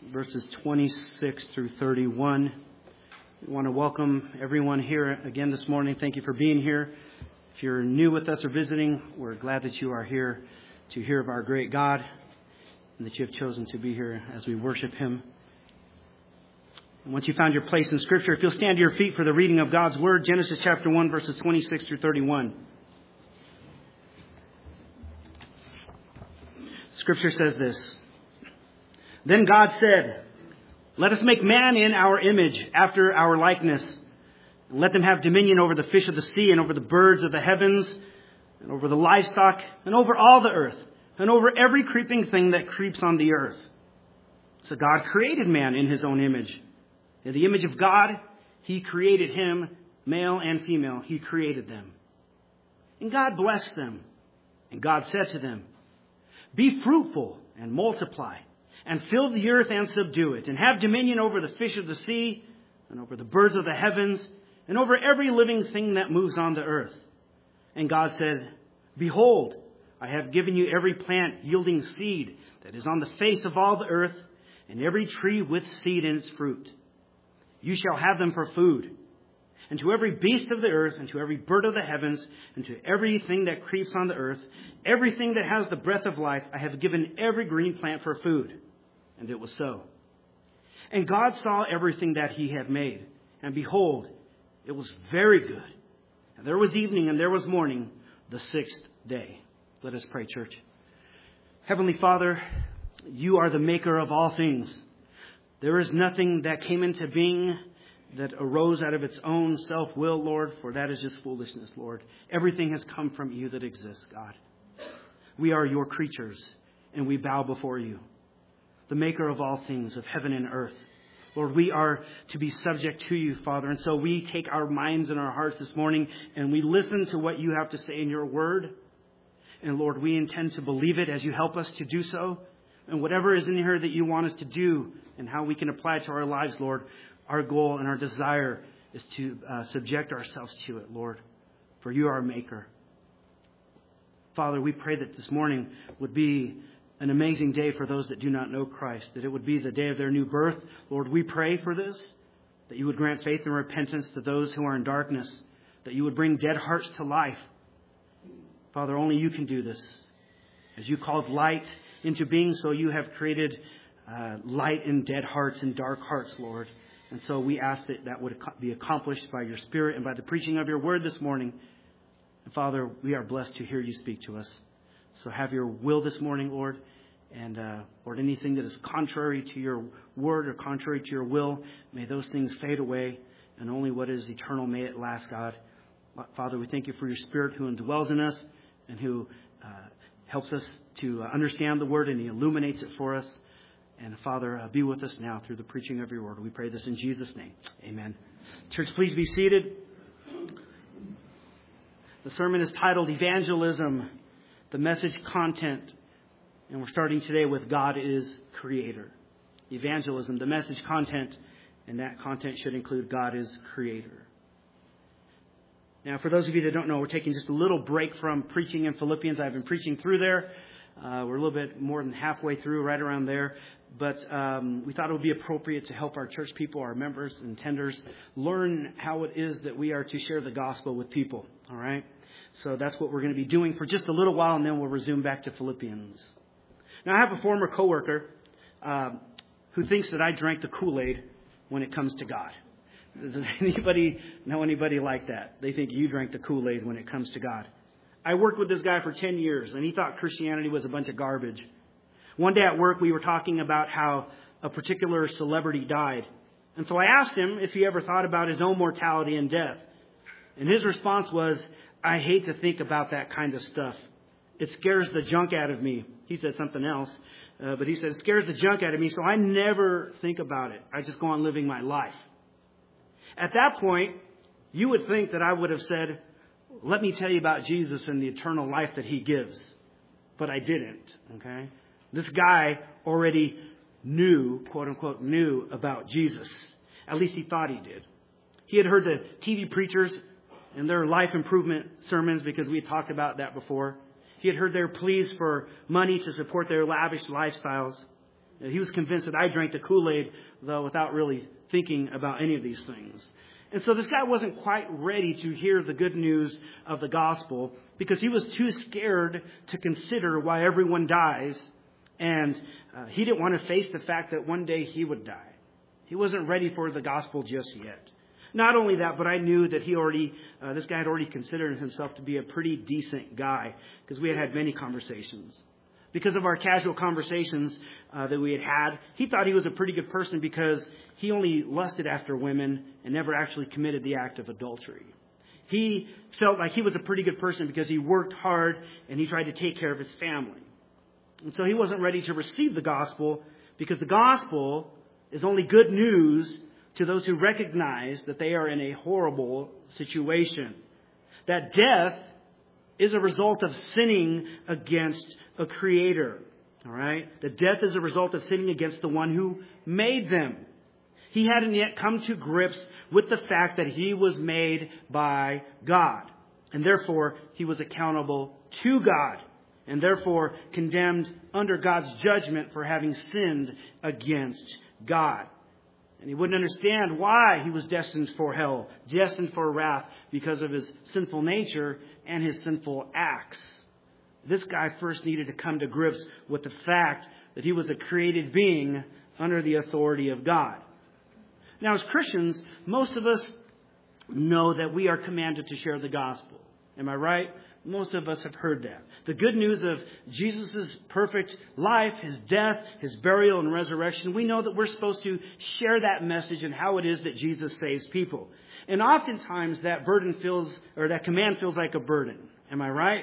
verses 26 through 31. We want to welcome everyone here again this morning. Thank you for being here. If you're new with us or visiting, we're glad that you are here to hear of our great God and that you have chosen to be here as we worship Him. And once you found your place in Scripture, if you'll stand to your feet for the reading of God's Word, Genesis chapter 1, verses 26 through 31. Scripture says this: Then God said, "Let us make man in our image, after our likeness. And let them have dominion over the fish of the sea, and over the birds of the heavens, and over the livestock, and over all the earth, and over every creeping thing that creeps on the earth." So God created man in His own image. In the image of God, He created him, male and female. He created them. And God blessed them. And God said to them, "Be fruitful and multiply, and fill the earth and subdue it, and have dominion over the fish of the sea, and over the birds of the heavens, and over every living thing that moves on the earth." And God said, "Behold, I have given you every plant yielding seed that is on the face of all the earth, and every tree with seed in its fruit. You shall have them for food. And to every beast of the earth, and to every bird of the heavens, and to everything that creeps on the earth, everything that has the breath of life, I have given every green plant for food." And it was so. And God saw everything that He had made, and behold, it was very good. And there was evening and there was morning, the sixth day. Let us pray, church. Heavenly Father, You are the maker of all things. There is nothing that came into being that arose out of its own self-will, Lord, for that is just foolishness, Lord. Everything has come from You that exists, God. We are Your creatures, and we bow before You, the maker of all things, of heaven and earth. Lord, we are to be subject to You, Father. And so we take our minds and our hearts this morning and we listen to what You have to say in Your word. And Lord, we intend to believe it as You help us to do so. And whatever is in here that You want us to do and how we can apply it to our lives, Lord, our goal and our desire is to subject ourselves to it, Lord, for You are our maker. Father, we pray that this morning would be an amazing day for those that do not know Christ, that it would be the day of their new birth. Lord, we pray for this, that You would grant faith and repentance to those who are in darkness, that You would bring dead hearts to life. Father, only You can do this. As You called light into being, so You have created light in dead hearts and dark hearts, Lord. And so we ask that that would be accomplished by Your Spirit and by the preaching of Your word this morning. And Father, we are blessed to hear You speak to us. So have Your will this morning, Lord. And Lord, anything that is contrary to Your word or contrary to Your will, may those things fade away. And only what is eternal, may it last, God. Father, we thank You for Your Spirit who indwells in us and who helps us to understand the word, and He illuminates it for us. And Father, be with us now through the preaching of Your word. We pray this in Jesus' name. Amen. Church, please be seated. The sermon is titled Evangelism, the message content. And we're starting today with God is Creator. Evangelism, the message content, and that content should include God is Creator. Now, for those of you that don't know, we're taking just a little break from preaching in Philippians. I've been preaching through there. We're a little bit more than halfway through, right around there. But we thought it would be appropriate to help our church people, our members and tenders, learn how it is that we are to share the gospel with people. All right? So that's what we're going to be doing for just a little while, and then we'll resume back to Philippians. Now, I have a former coworker who thinks that I drank the Kool-Aid when it comes to God. Does anybody know anybody like that? They think you drank the Kool-Aid when it comes to God. I worked with this guy for 10 years, and he thought Christianity was a bunch of garbage. One day at work, we were talking about how a particular celebrity died. And so I asked him if he ever thought about his own mortality and death. And his response was, "I hate to think about that kind of stuff. It scares the junk out of me." He said something else, but he said, "It scares the junk out of me, so I never think about it. I just go on living my life." At that point, you would think that I would have said, "Let me tell you about Jesus and the eternal life that He gives." But I didn't, okay? This guy already knew, quote unquote, knew about Jesus. At least he thought he did. He had heard the TV preachers and their life improvement sermons, because we talked about that before. He had heard their pleas for money to support their lavish lifestyles. He was convinced that I drank the Kool-Aid, though, without really thinking about any of these things. And so this guy wasn't quite ready to hear the good news of the gospel because he was too scared to consider why everyone dies. And he didn't want to face the fact that one day he would die. He wasn't ready for the gospel just yet. Not only that, but I knew that this guy had already considered himself to be a pretty decent guy because we had had many conversations. Because of our casual conversations that we had had, he thought he was a pretty good person because he only lusted after women and never actually committed the act of adultery. He felt like he was a pretty good person because he worked hard and he tried to take care of his family. And so he wasn't ready to receive the gospel because the gospel is only good news to those who recognize that they are in a horrible situation. That death is a result of sinning against a creator. All right? The death is a result of sinning against the one who made them. He hadn't yet come to grips with the fact that he was made by God. And therefore, he was accountable to God. And therefore, condemned under God's judgment for having sinned against God. And he wouldn't understand why he was destined for hell, destined for wrath because of his sinful nature and his sinful acts. This guy first needed to come to grips with the fact that he was a created being under the authority of God. Now, as Christians, most of us know that we are commanded to share the gospel. Am I right? Most of us have heard that. The good news of Jesus' perfect life, his death, his burial and resurrection, we know that we're supposed to share that message and how it is that Jesus saves people. And oftentimes that that command feels like a burden. Am I right?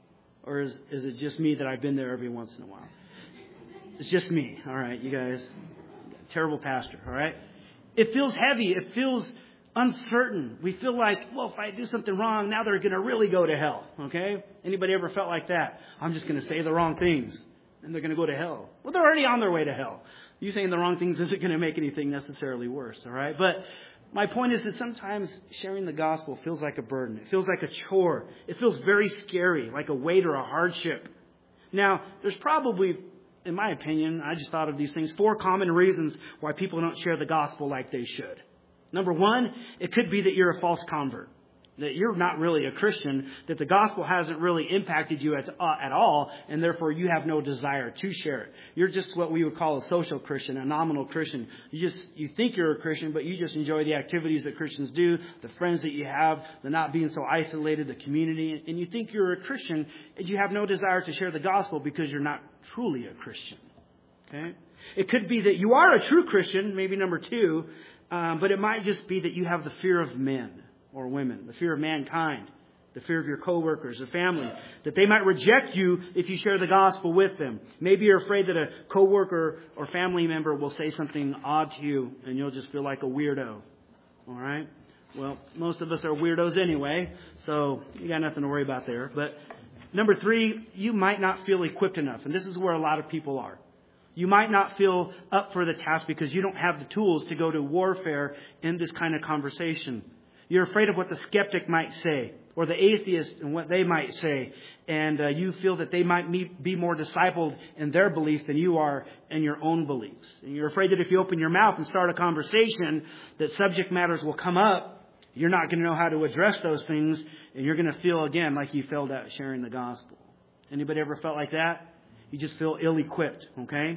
Or is it just me that I've been there every once in a while? It's just me. All right, you guys. Terrible pastor. All right. It feels heavy. It feels uncertain. We feel like, well, if I do something wrong, now they're going to really go to hell. Okay? Anybody ever felt like that? I'm just going to say the wrong things and they're going to go to hell. Well, they're already on their way to hell. You saying the wrong things isn't going to make anything necessarily worse. All right? But my point is that sometimes sharing the gospel feels like a burden. It feels like a chore. It feels very scary, like a weight or a hardship. Now, there's probably, in my opinion, I just thought of these things, 4 common reasons why people don't share the gospel like they should. Number 1, it could be that you're a false convert, that you're not really a Christian, that the gospel hasn't really impacted you at all, and therefore you have no desire to share it. You're just what we would call a social Christian, a nominal Christian. You think you're a Christian, but you just enjoy the activities that Christians do, the friends that you have, the not being so isolated, the community, and you think you're a Christian, and you have no desire to share the gospel because you're not truly a Christian. Okay? It could be that you are a true Christian, maybe number 2, but it might just be that you have the fear of men or women, the fear of mankind, the fear of your coworkers or family, that they might reject you if you share the gospel with them. Maybe you're afraid that a coworker or family member will say something odd to you and you'll just feel like a weirdo. All right? Well, most of us are weirdos anyway, so you got nothing to worry about there. But number 3, you might not feel equipped enough, and this is where a lot of people are. You might not feel up for the task because you don't have the tools to go to warfare in this kind of conversation. You're afraid of what the skeptic might say or the atheist and what they might say. And you feel that they might be more discipled in their belief than you are in your own beliefs. And you're afraid that if you open your mouth and start a conversation, that subject matters will come up. You're not going to know how to address those things. And you're going to feel, again, like you failed at sharing the gospel. Anybody ever felt like that? You just feel ill-equipped, okay?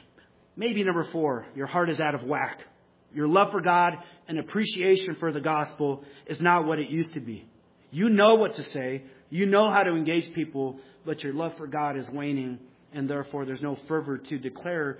Maybe number 4, your heart is out of whack. Your love for God and appreciation for the gospel is not what it used to be. You know what to say. You know how to engage people, but your love for God is waning, and therefore there's no fervor to declare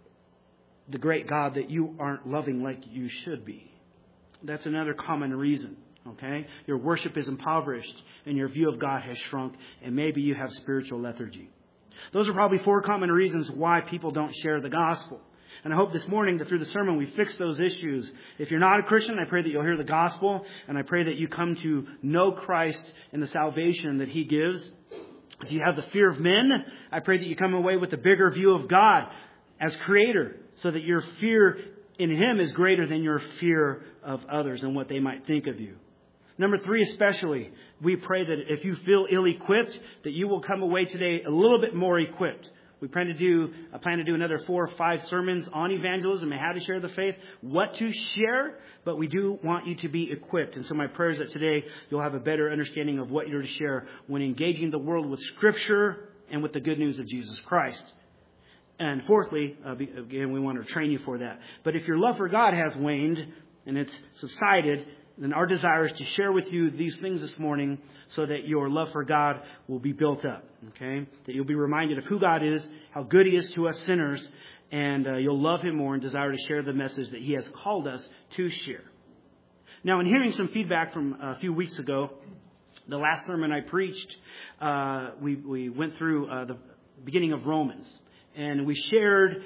the great God that you aren't loving like you should be. That's another common reason, okay? Your worship is impoverished, and your view of God has shrunk, and maybe you have spiritual lethargy. Those are probably 4 common reasons why people don't share the gospel. And I hope this morning that through the sermon we fix those issues. If you're not a Christian, I pray that you'll hear the gospel, and I pray that you come to know Christ and the salvation that he gives. If you have the fear of men, I pray that you come away with a bigger view of God as creator, so that your fear in him is greater than your fear of others and what they might think of you. Number 3 especially, we pray that if you feel ill-equipped, that you will come away today a little bit more equipped. We plan to do another 4 or 5 sermons on evangelism and how to share the faith, what to share, but we do want you to be equipped. And so my prayer is that today you'll have a better understanding of what you're to share when engaging the world with Scripture and with the good news of Jesus Christ. And fourthly, again, we want to train you for that. But if your love for God has waned and it's subsided, then our desire is to share with you these things this morning so that your love for God will be built up. Okay? That you'll be reminded of who God is, how good He is to us sinners, and you'll love Him more and desire to share the message that He has called us to share. Now, in hearing some feedback from a few weeks ago, the last sermon I preached, we went through the beginning of Romans, and we shared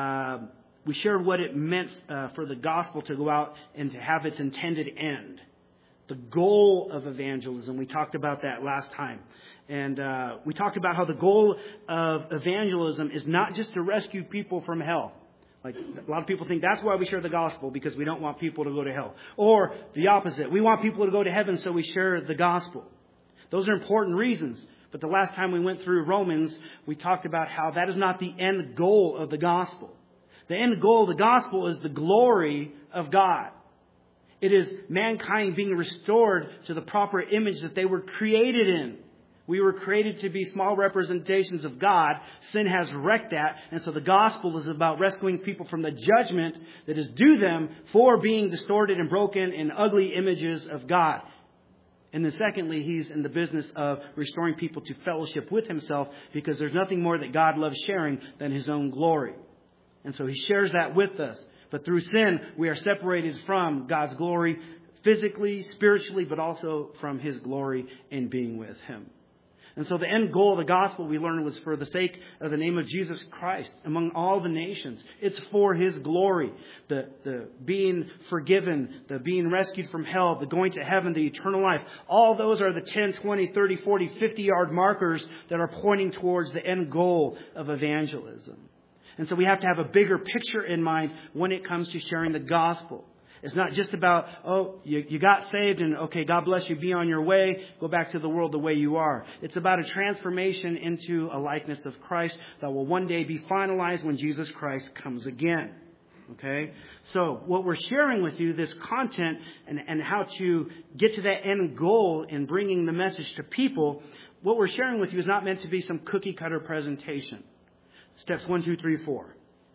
what it meant for the gospel to go out and to have its intended end. The goal of evangelism. We talked about that last time. And we talked about how the goal of evangelism is not just to rescue people from hell. Like a lot of people think that's why we share the gospel, because we don't want people to go to hell. Or the opposite. We want people to go to heaven, so we share the gospel. Those are important reasons. But the last time we went through Romans, we talked about how that is not the end goal of the gospel. The end goal of the gospel is the glory of God. It is mankind being restored to the proper image that they were created in. We were created to be small representations of God. Sin has wrecked that. And so the gospel is about rescuing people from the judgment that is due them for being distorted and broken in ugly images of God. And then secondly, He's in the business of restoring people to fellowship with Himself, because there's nothing more that God loves sharing than His own glory. And so He shares that with us. But through sin, we are separated from God's glory physically, spiritually, but also from His glory in being with Him. And so the end goal of the gospel, we learned, was for the sake of the name of Jesus Christ among all the nations. It's for His glory. The being forgiven, the being rescued from hell, the going to heaven, the eternal life. All those are the 10, 20, 30, 40, 50-yard markers that are pointing towards the end goal of evangelism. And so we have to have a bigger picture in mind when it comes to sharing the gospel. It's not just about, you got saved and, okay, God bless you, be on your way, go back to the world the way you are. It's about a transformation into a likeness of Christ that will one day be finalized when Jesus Christ comes again. Okay? So what we're sharing with you, this content and how to get to that end goal in bringing the message to people, what we're sharing with you is not meant to be some cookie cutter presentation. Steps 1, 2, 3, 4.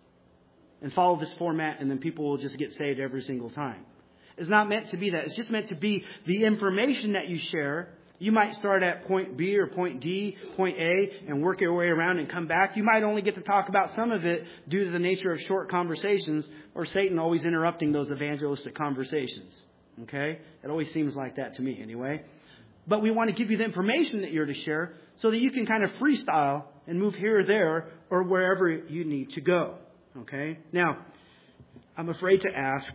And follow this format, and then people will just get saved every single time. It's not meant to be that. It's just meant to be the information that you share. You might start at point B or point D, point A, and work your way around and come back. You might only get to talk about some of it due to the nature of short conversations, or Satan always interrupting those evangelistic conversations. Okay? It always seems like that to me anyway. But we want to give you the information that you're to share so that you can kind of freestyle and move here or there or wherever you need to go. Okay? Now, I'm afraid to ask,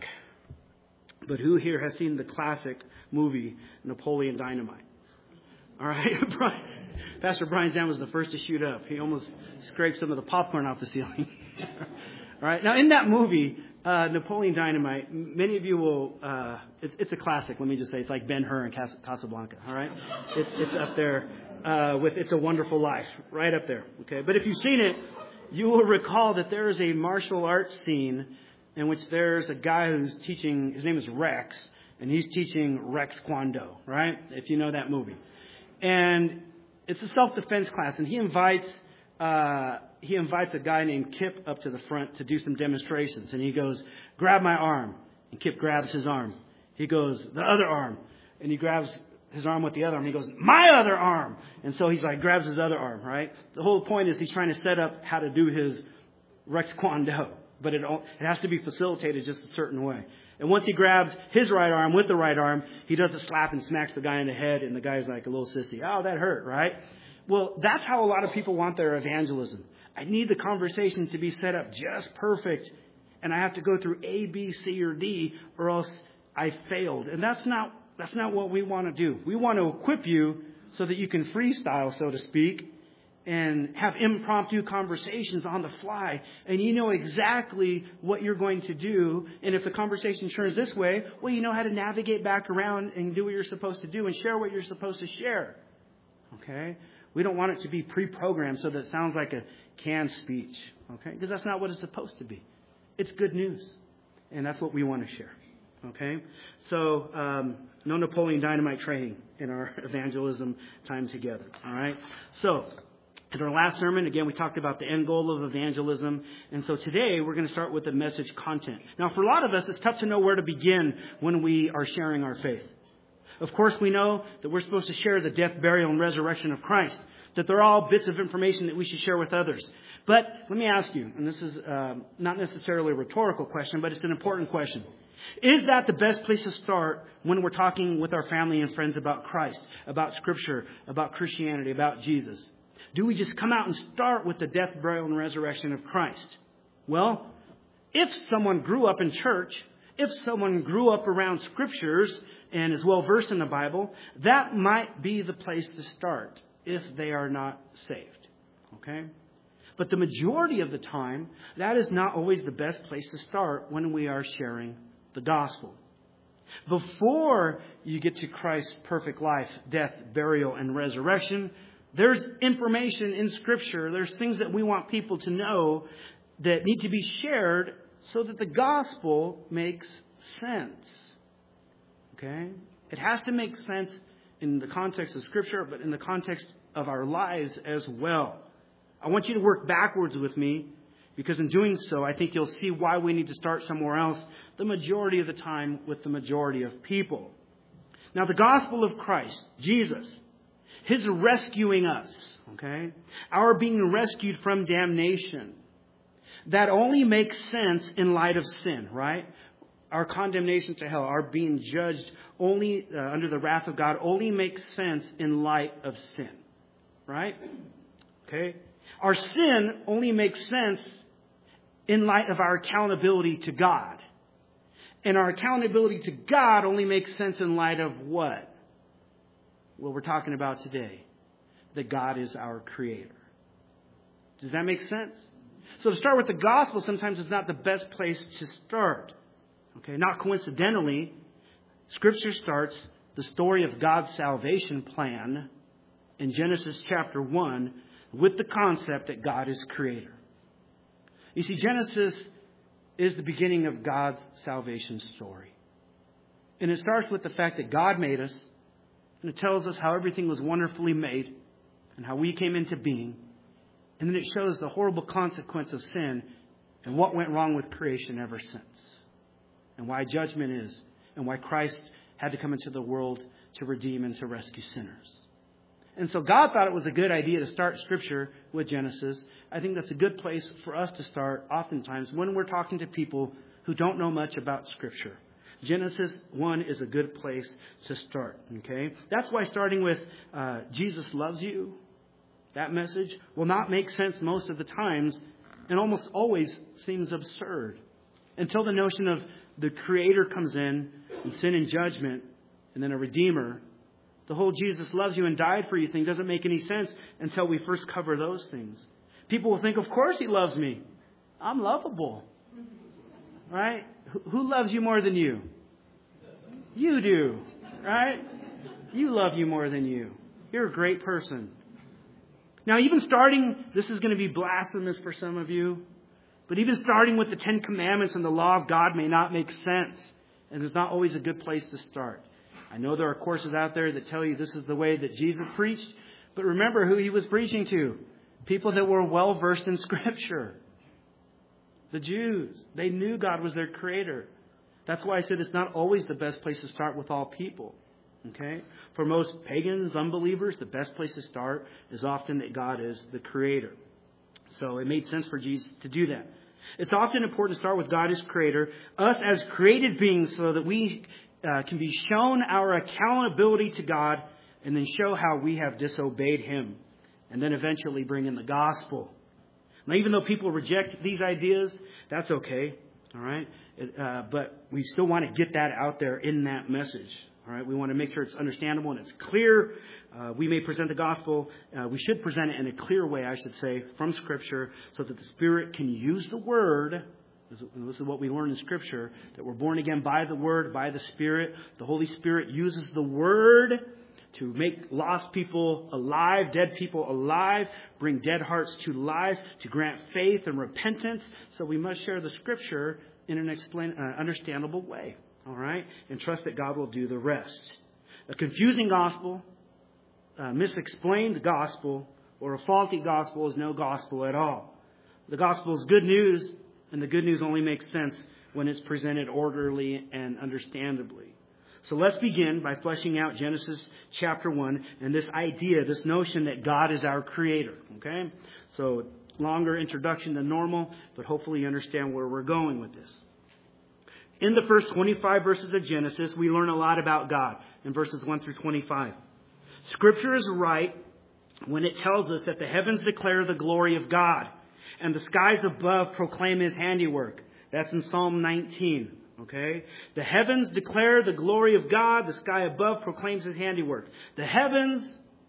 but who here has seen the classic movie Napoleon Dynamite? All right? Pastor Brian Zan was the first to shoot up. He almost scraped some of the popcorn off the ceiling. All right? Now, in that movie, Napoleon Dynamite, many of you will, it's a classic, let me just say. It's like Ben-Hur and Casablanca, all right? It's up there with It's a Wonderful Life, right up there, okay? But if you've seen it, you will recall that there is a martial arts scene in which there's a guy who's teaching, his name is Rex, and he's teaching Rex Kwon-Do, right? If you know that movie. And it's a self-defense class, and he invites a guy named Kip up to the front to do some demonstrations. And he goes, grab my arm. And Kip grabs his arm. He goes, the other arm. And he grabs his arm with the other arm. He goes, my other arm. And so he's like, grabs his other arm, right? The whole point is he's trying to set up how to do his Rex Kwon-Do. But it has to be facilitated just a certain way. And once he grabs his right arm with the right arm, he does a slap and smacks the guy in the head. And the guy's like a little sissy. Oh, that hurt, right? Well, that's how a lot of people want their evangelism. I need the conversation to be set up just perfect. And I have to go through A, B, C, or D, or else I failed. And that's not what we want to do. We want to equip you so that you can freestyle, so to speak, and have impromptu conversations on the fly. And you know exactly what you're going to do. And if the conversation turns this way, well, you know how to navigate back around and do what you're supposed to do and share what you're supposed to share. Okay? We don't want it to be pre-programmed so that it sounds like a canned speech. Okay? Because that's not what it's supposed to be. It's good news. And that's what we want to share. Okay? So, no Napoleon Dynamite training in our evangelism time together. All right? So, in our last sermon, again, we talked about the end goal of evangelism. And so today, we're going to start with the message content. Now, for a lot of us, it's tough to know where to begin when we are sharing our faith. Of course, we know that we're supposed to share the death, burial, and resurrection of Christ. That they're all bits of information that we should share with others. But let me ask you, and this is not necessarily a rhetorical question, but it's an important question. Is that the best place to start when we're talking with our family and friends about Christ, about Scripture, about Christianity, about Jesus? Do we just come out and start with the death, burial, and resurrection of Christ? Well, if someone grew up in church, if someone grew up around Scriptures and is well versed in the Bible, that might be the place to start if they are not saved. Okay? But the majority of the time, that is not always the best place to start when we are sharing the gospel. Before you get to Christ's perfect life, death, burial, and resurrection, there's information in Scripture. There's things that we want people to know that need to be shared so that the gospel makes sense. Okay? It has to make sense in the context of Scripture, but in the context of our lives as well. I want you to work backwards with me, because in doing so, I think you'll see why we need to start somewhere else the majority of the time with the majority of people. Now, the gospel of Christ, Jesus, His rescuing us, okay? Our being rescued from damnation. That only makes sense in light of sin, right? Our condemnation to hell, our being judged only under the wrath of God, only makes sense in light of sin, right? Okay? Our sin only makes sense in light of our accountability to God. And our accountability to God only makes sense in light of what? What we're talking about today. That God is our Creator. Does that make sense? So to start with the gospel sometimes is not the best place to start. Okay, not coincidentally, Scripture starts the story of God's salvation plan in Genesis chapter 1 with the concept that God is Creator. You see, Genesis is the beginning of God's salvation story. And it starts with the fact that God made us, and it tells us how everything was wonderfully made and how we came into being. And then it shows the horrible consequence of sin and what went wrong with creation ever since. And why judgment is, and why Christ had to come into the world to redeem and to rescue sinners. And so God thought it was a good idea to start Scripture with Genesis. I think that's a good place for us to start oftentimes when we're talking to people who don't know much about Scripture. Genesis 1 is a good place to start. Okay? That's why starting with Jesus loves you, that message, will not make sense most of the times and almost always seems absurd. Until the notion of the Creator comes in and sin and judgment and then a Redeemer. The whole Jesus loves you and died for you thing doesn't make any sense until we first cover those things. People will think, of course He loves me. I'm lovable. Right? Who loves you more than you? You do. Right? You love you more than you. You're a great person. Now, even starting, this is going to be blasphemous for some of you, but even starting with the Ten Commandments and the law of God may not make sense. And it's not always a good place to start. I know there are courses out there that tell you this is the way that Jesus preached. But remember who He was preaching to. People that were well versed in Scripture. The Jews. They knew God was their Creator. That's why I said it's not always the best place to start with all people. Okay? For most pagans, unbelievers, the best place to start is often that God is the Creator. So it made sense for Jesus to do that. It's often important to start with God as Creator, us as created beings, so that we can be shown our accountability to God and then show how we have disobeyed Him. And then eventually bring in the gospel. Now, even though people reject these ideas, that's okay. All right? But we still want to get that out there in that message. All right? We want to make sure it's understandable and it's clear. We may present the gospel. We should present it in a clear way, I should say, from Scripture, so that the Spirit can use the Word. This is what we learn in Scripture, that we're born again by the Word, by the Spirit. The Holy Spirit uses the Word to make lost people alive, dead people alive, bring dead hearts to life, to grant faith and repentance. So we must share the Scripture in an understandable way. All right? And trust that God will do the rest. A confusing gospel, a misexplained gospel, or a faulty gospel is no gospel at all. The gospel is good news, and the good news only makes sense when it's presented orderly and understandably. So let's begin by fleshing out Genesis chapter 1 and this idea, this notion that God is our creator. Okay? So longer introduction than normal, but hopefully you understand where we're going with this. In the first 25 verses of Genesis, we learn a lot about God in verses 1 through 25. Scripture is right when it tells us that the heavens declare the glory of God and the skies above proclaim His handiwork. That's in Psalm 19. Okay? The heavens declare the glory of God. The sky above proclaims His handiwork. The heavens,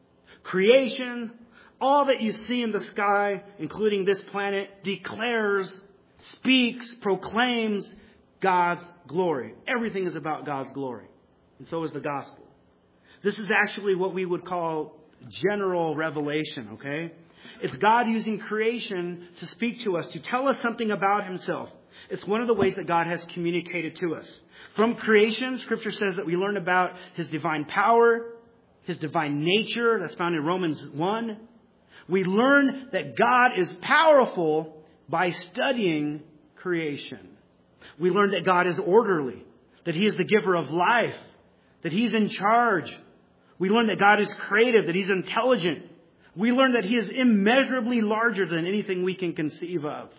creation, all that you see in the sky, including this planet, declares, speaks, proclaims God's glory. Everything is about God's glory. And so is the gospel. This is actually what we would call general revelation, okay? It's God using creation to speak to us, to tell us something about Himself. It's one of the ways that God has communicated to us. From creation, Scripture says that we learn about His divine power, His divine nature. That's found in Romans 1. We learn that God is powerful by studying creation. We learn that God is orderly, that He is the giver of life, that He's in charge. We learn that God is creative, that He's intelligent. We learn that He is immeasurably larger than anything we can conceive of.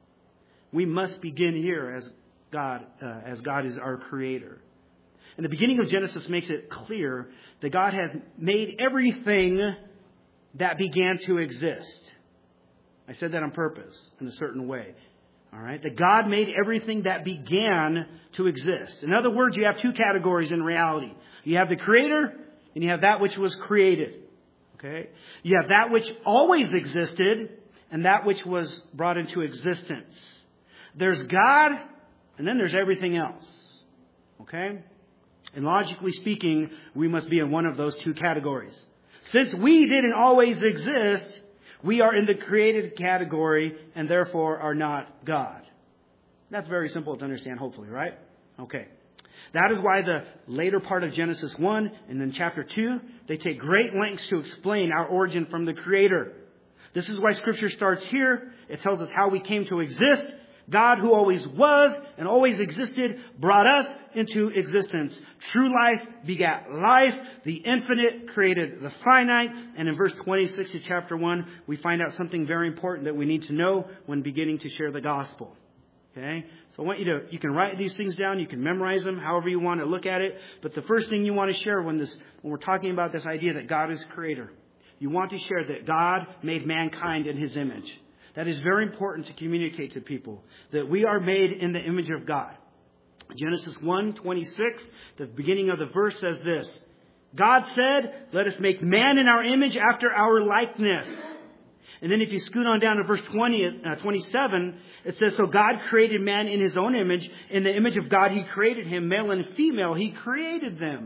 We must begin here as God is our creator. And the beginning of Genesis makes it clear that God has made everything that began to exist. I said that on purpose in a certain way. All right? That God made everything that began to exist. In other words, you have two categories in reality. You have the creator and you have that which was created. Okay? You have that which always existed and that which was brought into existence. There's God and then there's everything else. Okay? And logically speaking, we must be in one of those two categories. Since we didn't always exist, we are in the created category and therefore are not God. That's very simple to understand, hopefully, right? Okay. That is why the later part of Genesis 1 and then chapter 2, they take great lengths to explain our origin from the Creator. This is why Scripture starts here. It tells us how we came to exist. God, who always was and always existed, brought us into existence. True life begat life. The infinite created the finite. And in verse 26 of chapter 1, we find out something very important that we need to know when beginning to share the gospel. Okay? So I want you can write these things down. You can memorize them however you want to look at it. But the first thing you want to share when we're talking about this idea that God is creator, you want to share that God made mankind in His image. That is very important to communicate to people, that we are made in the image of God. Genesis 1:26, the beginning of the verse says this: God said, "Let us make man in our image after our likeness." And then if you scoot on down to verse 27, it says, "So God created man in His own image. In the image of God He created him, male and female He created them."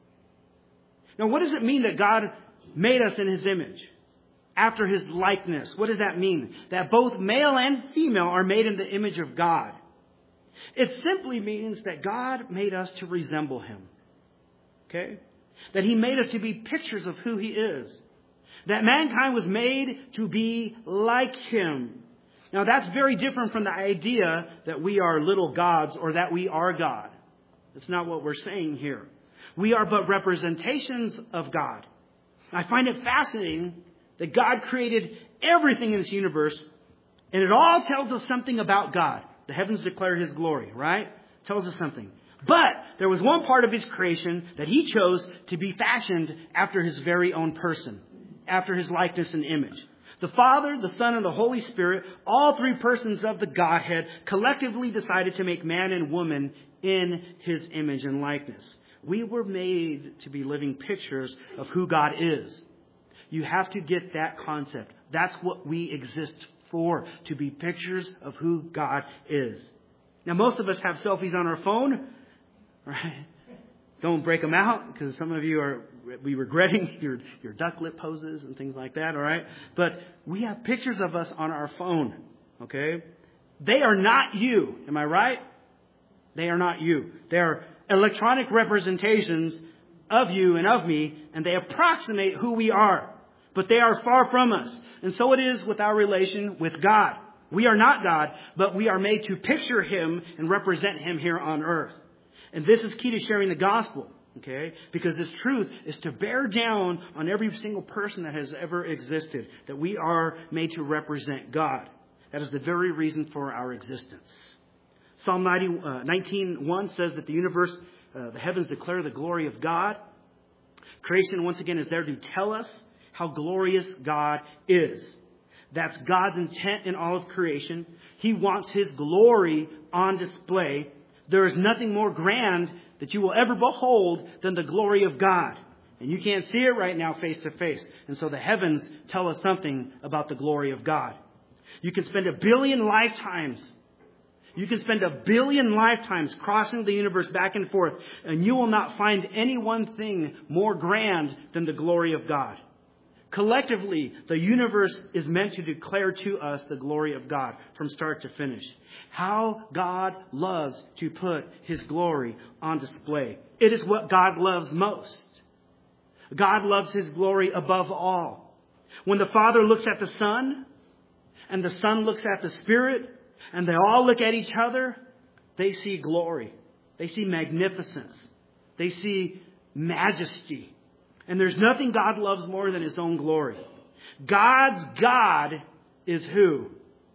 Now what does it mean that God made us in His image? After His likeness. What does that mean? That both male and female are made in the image of God. It simply means that God made us to resemble Him. Okay? That He made us to be pictures of who He is. That mankind was made to be like Him. Now that's very different from the idea that we are little gods or that we are God. That's not what we're saying here. We are but representations of God. I find it fascinating that God created everything in this universe, and it all tells us something about God. The heavens declare His glory, right? Tells us something. But there was one part of His creation that He chose to be fashioned after His very own person, after His likeness and image. The Father, the Son, and the Holy Spirit, all three persons of the Godhead, collectively decided to make man and woman in His image and likeness. We were made to be living pictures of who God is. You have to get that concept. That's what we exist for, to be pictures of who God is. Now, most of us have selfies on our phone, right? Don't break them out, because some of you are regretting your duck lip poses and things like that, all right? But we have pictures of us on our phone, okay? They are not you. Am I right? They are not you. They are electronic representations of you and of me, and they approximate who we are. But they are far from us. And so it is with our relation with God. We are not God, but we are made to picture Him and represent Him here on earth. And this is key to sharing the gospel, okay? Because this truth is to bear down on every single person that has ever existed, that we are made to represent God. That is the very reason for our existence. Psalm 19:1 says that the universe, the heavens declare the glory of God. Creation, once again, is there to tell us how glorious God is. That's God's intent in all of creation. He wants His glory on display. There is nothing more grand that you will ever behold than the glory of God. And you can't see it right now face to face. And so the heavens tell us something about the glory of God. You can spend 1 billion lifetimes. You can spend 1 billion lifetimes crossing the universe back and forth, and you will not find any one thing more grand than the glory of God. Collectively, the universe is meant to declare to us the glory of God from start to finish. How God loves to put His glory on display. It is what God loves most. God loves His glory above all. When the Father looks at the Son, and the Son looks at the Spirit, and they all look at each other, they see glory. They see magnificence. They see majesty. And there's nothing God loves more than His own glory. God's God is who?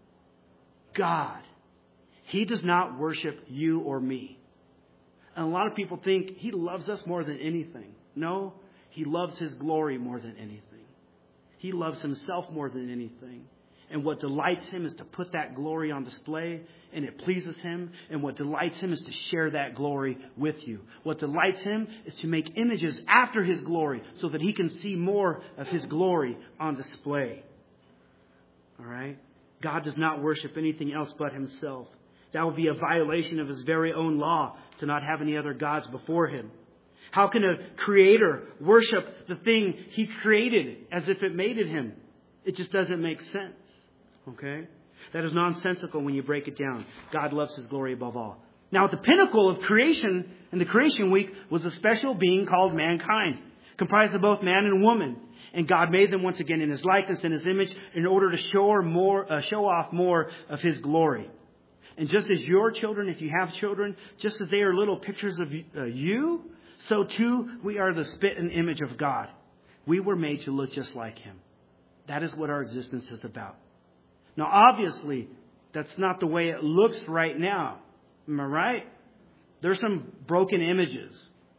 God. He does not worship you or me. And a lot of people think He loves us more than anything. No, He loves His glory more than anything. He loves Himself more than anything. And what delights Him is to put that glory on display, and it pleases Him. And what delights Him is to share that glory with you. What delights Him is to make images after His glory so that He can see more of His glory on display. All right? God does not worship anything else but Himself. That would be a violation of His very own law to not have any other gods before Him. How can a creator worship the thing He created as if it made Him? It just doesn't make sense. Okay? That is nonsensical when you break it down. God loves His glory above all. Now, at the pinnacle of creation in the creation week was a special being called mankind, comprised of both man and woman. And God made them once again in His likeness and His image in order to show off more of His glory. And just as your children, if you have children, just as they are little pictures of you, so too we are the spit and image of God. We were made to look just like Him. That is what our existence is about. Now, obviously, that's not the way it looks right now. Am I right? There's some broken images.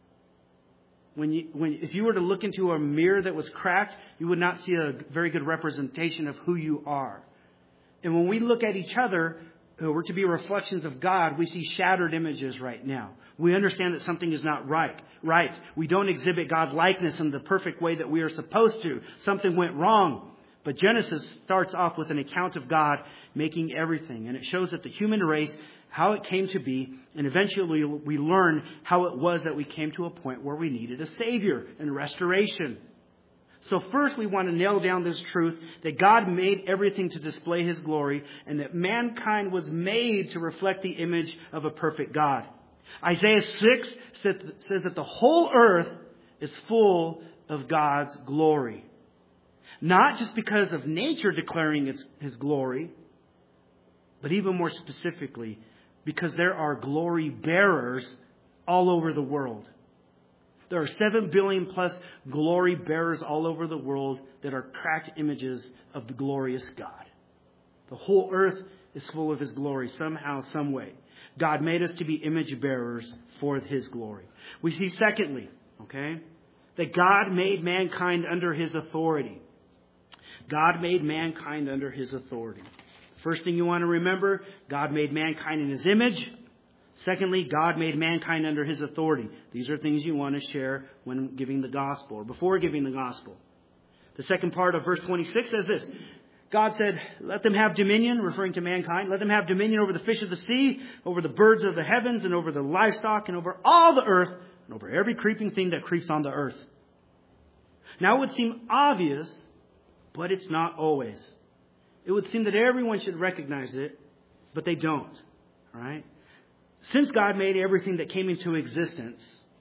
If you were to look into a mirror that was cracked, you would not see a very good representation of who you are. And when we look at each other, we're to be reflections of God. We see shattered images right now. We understand that something is not right. We don't exhibit God's likeness in the perfect way that we are supposed to. Something went wrong. But Genesis starts off with an account of God making everything. And it shows that the human race, how it came to be. And eventually we learn how it was that we came to a point where we needed a Savior and restoration. So first we want to nail down this truth that God made everything to display His glory. And that mankind was made to reflect the image of a perfect God. Isaiah 6 says that the whole earth is full of God's glory. Not just because of nature declaring His glory, but even more specifically, because there are glory bearers all over the world. There are 7 billion plus glory bearers all over the world that are cracked images of the glorious God. The whole earth is full of His glory somehow, some way. God made us to be image bearers for His glory. We see secondly, that God made mankind under His authority. God made mankind under His authority. First thing you want to remember, God made mankind in His image. Secondly, God made mankind under His authority. These are things you want to share when giving the gospel or before giving the gospel. The second part of verse 26 says this. God said, let them have dominion, referring to mankind. Let them have dominion over the fish of the sea, over the birds of the heavens, and over the livestock, and over all the earth, and over every creeping thing that creeps on the earth. Now it would seem obvious, but it's not always. It would seem that everyone should recognize it, but they don't. All right? Since God made everything that came into existence,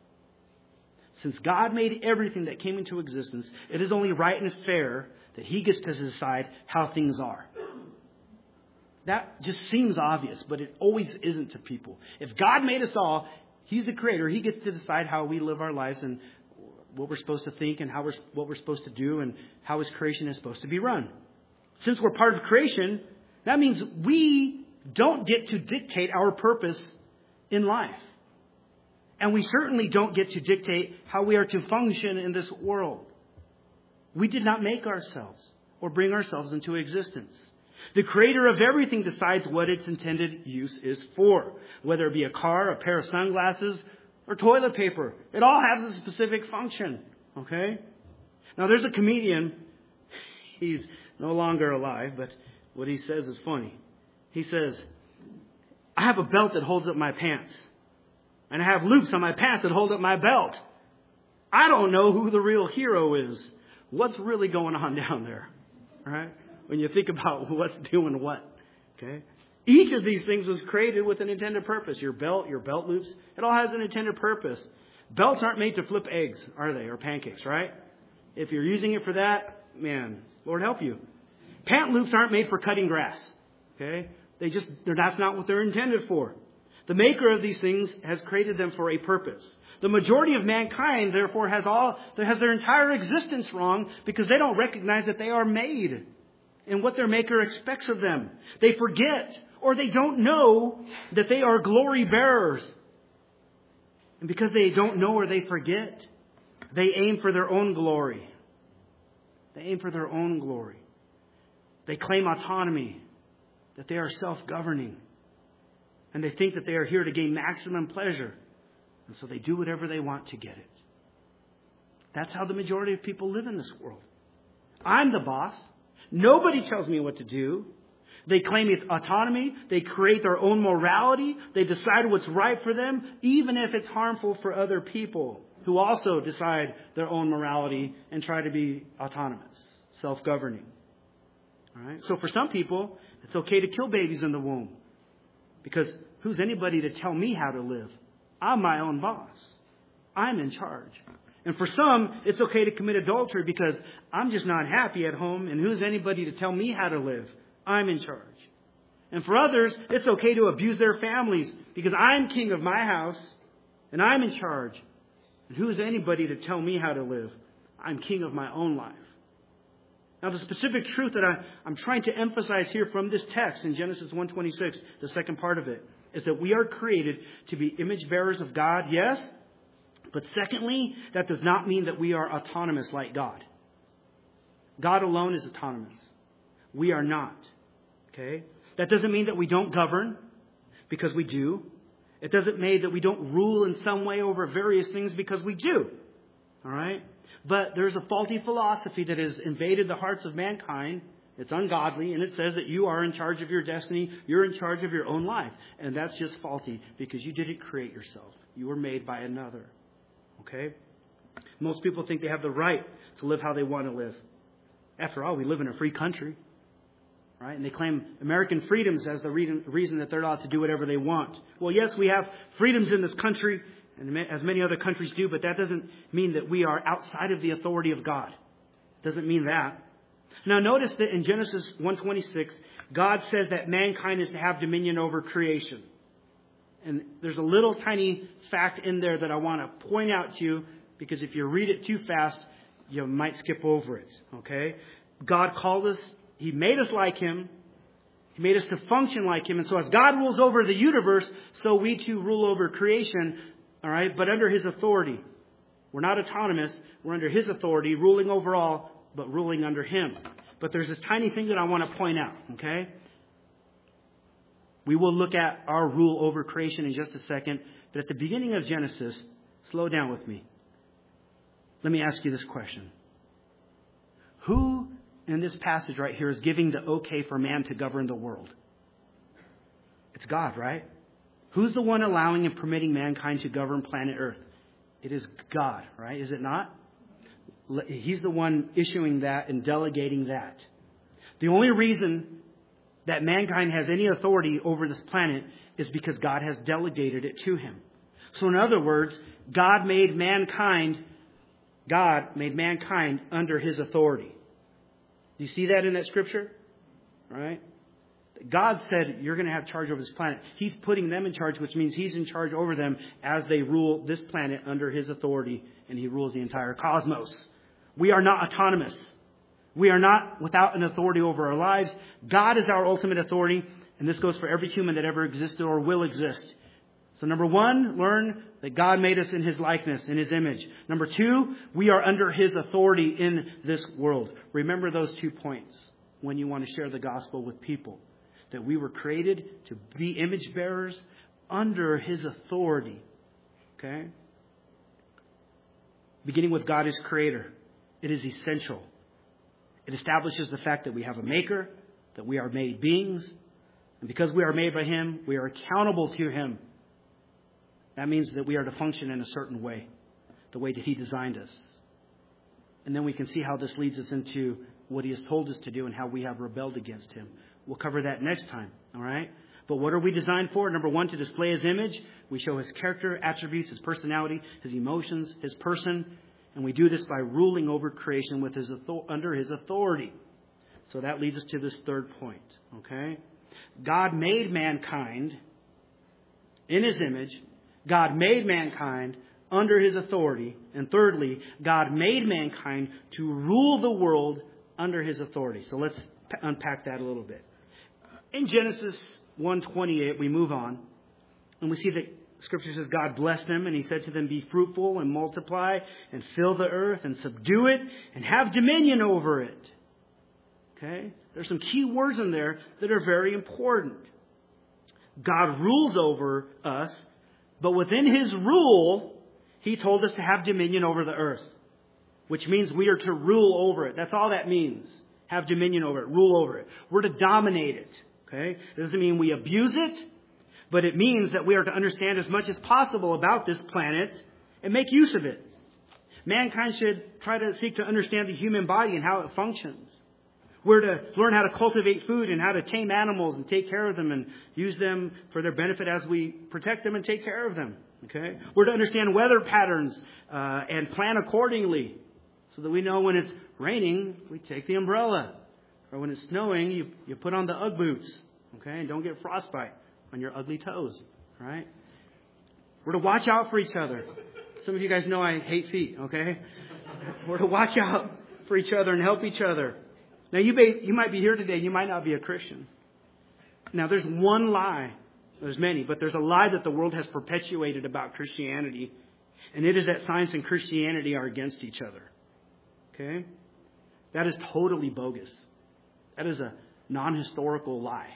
it is only right and fair that He gets to decide how things are. That just seems obvious, but it always isn't to people. If God made us all, He's the Creator. He gets to decide how we live our lives and what we're supposed to think and what we're supposed to do and how His creation is supposed to be run. Since we're part of creation, that means we don't get to dictate our purpose in life. And we certainly don't get to dictate how we are to function in this world. We did not make ourselves or bring ourselves into existence. The Creator of everything decides what its intended use is for, whether it be a car, a pair of sunglasses, or toilet paper. It all has a specific function. Okay? Now there's a comedian. He's no longer alive, but what he says is funny. He says, I have a belt that holds up my pants. And I have loops on my pants that hold up my belt. I don't know who the real hero is. What's really going on down there? Right? When you think about what's doing what. Okay? Each of these things was created with an intended purpose. Your belt loops, it all has an intended purpose. Belts aren't made to flip eggs, are they? Or pancakes, right? If you're using it for that, man, Lord help you. Pant loops aren't made for cutting grass. Okay? That's not what they're intended for. The maker of these things has created them for a purpose. The majority of mankind, therefore, has their entire existence wrong because they don't recognize that they are made and what their maker expects of them. They forget or they don't know that they are glory bearers. And because they don't know or they forget, they aim for their own glory. They claim autonomy, that they are self-governing. And they think that they are here to gain maximum pleasure. And so they do whatever they want to get it. That's how the majority of people live in this world. I'm the boss. Nobody tells me what to do. They claim autonomy. They create their own morality. They decide what's right for them, even if it's harmful for other people who also decide their own morality and try to be autonomous, self-governing. All right? So for some people, it's okay to kill babies in the womb. Because who's anybody to tell me how to live? I'm my own boss. I'm in charge. And for some, it's okay to commit adultery because I'm just not happy at home. And who's anybody to tell me how to live? I'm in charge. And for others, it's okay to abuse their families because I'm king of my house and I'm in charge. And who is anybody to tell me how to live? I'm king of my own life. Now, the specific truth that I'm trying to emphasize here from this text in Genesis 1:26, the second part of it, is that we are created to be image bearers of God, yes. But secondly, that does not mean that we are autonomous like God. God alone is autonomous. We are not. Okay? That doesn't mean that we don't govern, because we do. It doesn't mean that we don't rule in some way over various things, because we do. All right? But there's a faulty philosophy that has invaded the hearts of mankind. It's ungodly, and it says that you are in charge of your destiny. You're in charge of your own life. And that's just faulty because you didn't create yourself. You were made by another. Okay? Most people think they have the right to live how they want to live. After all, we live in a free country. Right? And they claim American freedoms as the reason that they're allowed to do whatever they want. Well, yes, we have freedoms in this country, and as many other countries do, but that doesn't mean that we are outside of the authority of God. It doesn't mean that. Now notice that in Genesis 1:26, God says that mankind is to have dominion over creation. And there's a little tiny fact in there that I want to point out to you, because if you read it too fast, you might skip over it. Okay? God called us, He made us like Him. He made us to function like Him. And so as God rules over the universe, so we too rule over creation. All right? But under His authority. We're not autonomous. We're under His authority, ruling over all, but ruling under Him. But there's this tiny thing that I want to point out. Okay? We will look at our rule over creation in just a second. But at the beginning of Genesis, slow down with me. Let me ask you this question. Who in this passage right here is giving the okay for man to govern the world? It's God, right? Who's the one allowing and permitting mankind to govern planet Earth? It is God, right? Is it not? He's the one issuing that and delegating that. The only reason that mankind has any authority over this planet is because God has delegated it to him. So in other words, God made mankind under his authority. Do you see that in that scripture? Right? God said, you're going to have charge over this planet. He's putting them in charge, which means he's in charge over them as they rule this planet under his authority, and he rules the entire cosmos. We are not autonomous. We are not without an authority over our lives. God is our ultimate authority, and this goes for every human that ever existed or will exist. So number one, learn that God made us in his likeness, in his image. Number two, we are under his authority in this world. Remember those 2 points when you want to share the gospel with people. That we were created to be image bearers under his authority. Okay? Beginning with God as creator. It is essential. It establishes the fact that we have a maker, that we are made beings, and because we are made by him, we are accountable to him. That means that we are to function in a certain way, the way that he designed us. And then we can see how this leads us into what he has told us to do and how we have rebelled against him. We'll cover that next time, all right? But what are we designed for? Number one, to display his image. We show his character, attributes, his personality, his emotions, his person. And we do this by ruling over creation with under his authority. So that leads us to this third point, okay? God made mankind in his image. God made mankind under his authority. And thirdly, God made mankind to rule the world under his authority. So let's unpack that a little bit. In Genesis 1:28, we move on, and we see that Scripture says God blessed them, and he said to them, be fruitful and multiply and fill the earth and subdue it and have dominion over it. Okay? There's some key words in there that are very important. God rules over us, but within his rule, he told us to have dominion over the earth, which means we are to rule over it. That's all that means. Have dominion over it, rule over it. We're to dominate it. Okay? It doesn't mean we abuse it, but it means that we are to understand as much as possible about this planet and make use of it. Mankind should try to seek to understand the human body and how it functions. We're to learn how to cultivate food and how to tame animals and take care of them and use them for their benefit as we protect them and take care of them. Okay? We're to understand weather patterns and plan accordingly so that we know when it's raining, we take the umbrella. Or when it's snowing, you put on the Ugg boots. Okay? And don't get frostbite on your ugly toes. All right? We're to watch out for each other. Some of you guys know I hate feet. Okay? We're to watch out for each other and help each other. Now, you might be here today. You might not be a Christian. Now, there's one lie. There's many. But there's a lie that the world has perpetuated about Christianity. And it is that science and Christianity are against each other. Okay? That is totally bogus. That is a non-historical lie.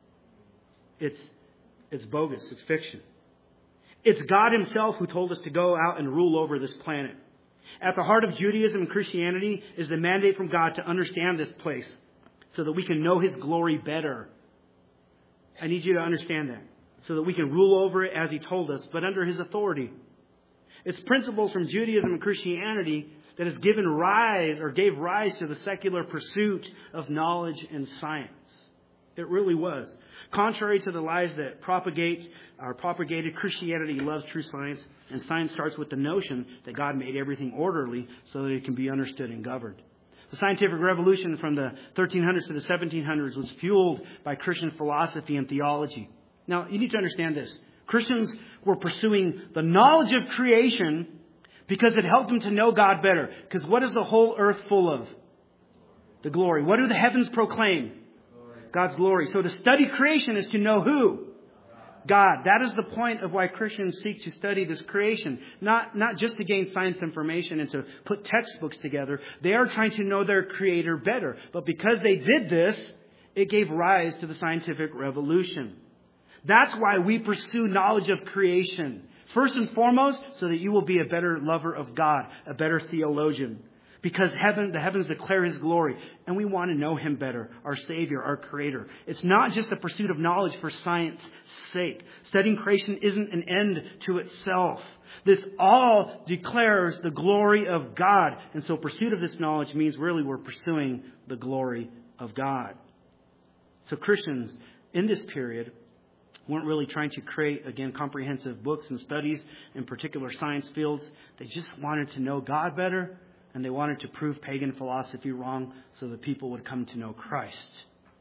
It's bogus. It's fiction. It's God himself who told us to go out and rule over this planet. At the heart of Judaism and Christianity is the mandate from God to understand this place so that we can know his glory better. I need you to understand that. So that we can rule over it as he told us, but under his authority. It's principles from Judaism and Christianity that has gave rise to the secular pursuit of knowledge and science. It really was. Contrary to the lies that propagated, Christianity loves true science, and science starts with the notion that God made everything orderly so that it can be understood and governed. The scientific revolution from the 1300s to the 1700s was fueled by Christian philosophy and theology. Now, you need to understand this. Christians were pursuing the knowledge of creation because it helped them to know God better. Because what is the whole earth full of? The glory. What do the heavens proclaim? God's glory. So to study creation is to know who? God. That is the point of why Christians seek to study this creation. Not just to gain science information and to put textbooks together. They are trying to know their Creator better. But because they did this, it gave rise to the scientific revolution. That's why we pursue knowledge of creation. First and foremost, so that you will be a better lover of God, a better theologian. Because the heavens declare His glory, and we want to know Him better, our Savior, our Creator. It's not just the pursuit of knowledge for science's sake. Studying creation isn't an end to itself. This all declares the glory of God. And so pursuit of this knowledge means really we're pursuing the glory of God. So Christians in this period weren't really trying to create, again, comprehensive books and studies in particular science fields. They just wanted to know God better, and they wanted to prove pagan philosophy wrong so that people would come to know Christ.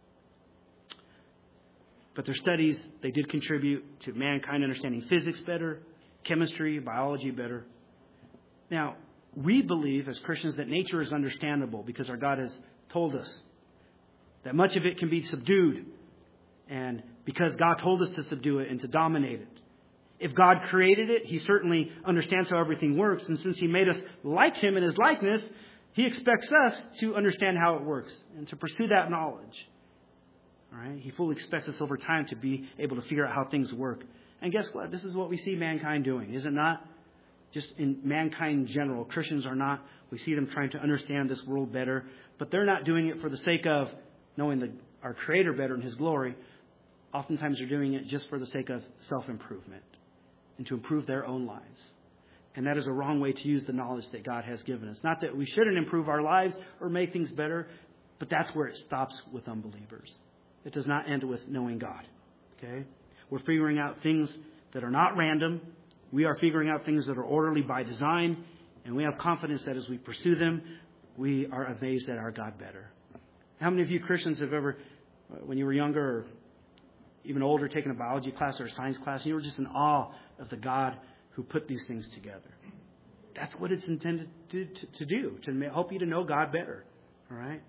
But their studies, they did contribute to mankind understanding physics better, chemistry, biology better. Now, we believe as Christians that nature is understandable because our God has told us that much of it can be subdued, and because God told us to subdue it and to dominate it. If God created it, He certainly understands how everything works. And since He made us like Him in His likeness, He expects us to understand how it works and to pursue that knowledge. All right? He fully expects us over time to be able to figure out how things work. And guess what? This is what we see mankind doing, is it not? Just in mankind in general. Christians are not. We see them trying to understand this world better. But they're not doing it for the sake of knowing our Creator better in His glory. Oftentimes they're doing it just for the sake of self-improvement and to improve their own lives. And that is a wrong way to use the knowledge that God has given us. Not that we shouldn't improve our lives or make things better, but that's where it stops with unbelievers. It does not end with knowing God. Okay? We're figuring out things that are not random. We are figuring out things that are orderly by design. And we have confidence that as we pursue them, we are amazed at our God better. How many of you Christians have ever, when you were younger or even older, taken a biology class or a science class, and you were just in awe of the God who put these things together? That's what it's intended to do, to help you to know God better. All right?